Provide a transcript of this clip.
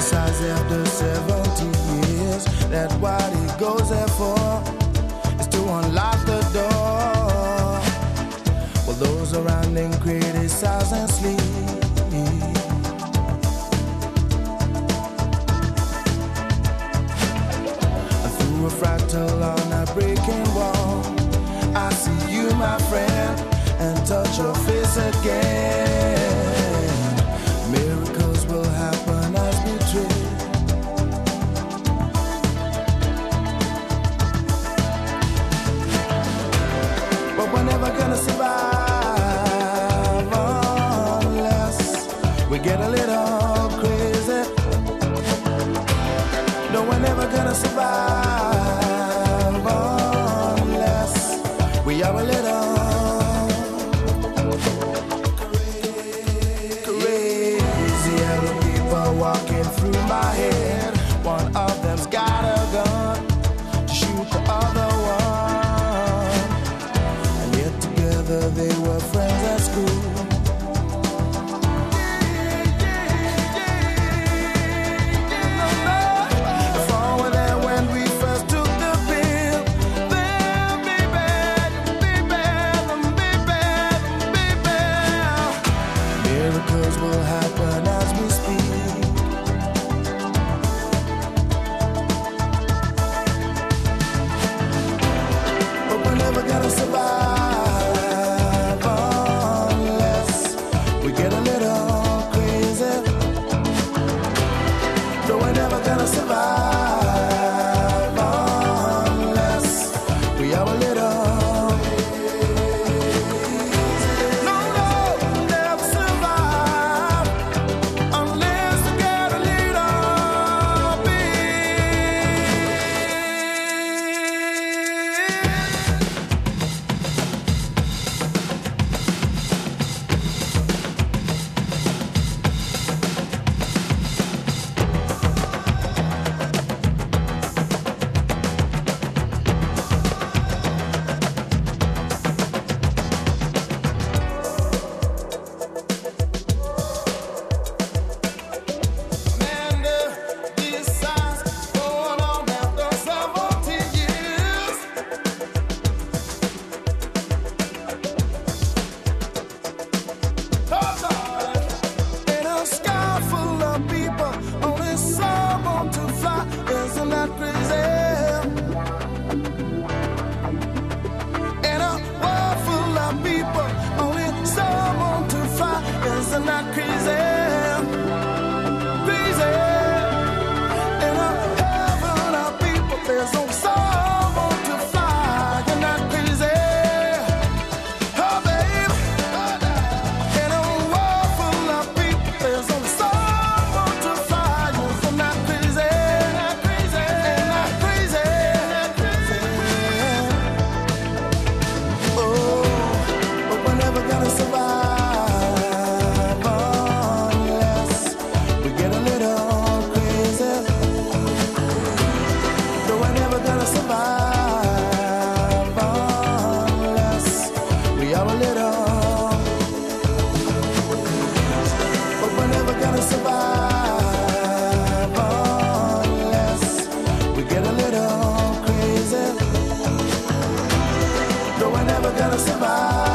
criticize after 70 years. That's what he goes there for, is to unlock the door. Well, those around him criticize and sleep. Through a fractal on a breaking wall, I see you, my friend, and touch your face again. Miracles will happen as we dream. But we're never gonna survive unless we get a little crazy. No, we're never gonna survive unless we are a little crazy. Other people walking through my head. One of them's got a gun to shoot the other one, and yet together they were friends at school. Miracles will happen as we speak. But we're never gonna survive unless we get a little crazy. No, we're never gonna survive unless we are a little. Isn't that crazy? Crazy. In a heaven of people, there's no someone to fly. Isn't that crazy? Oh, baby. In a world full of people, there's only someone to fly. Isn't that crazy? Isn't that crazy? Isn't that crazy? Oh, but we're never gonna survive. Survive unless we are a little. But we're never gonna survive unless we get a little crazy. No, we're never gonna survive.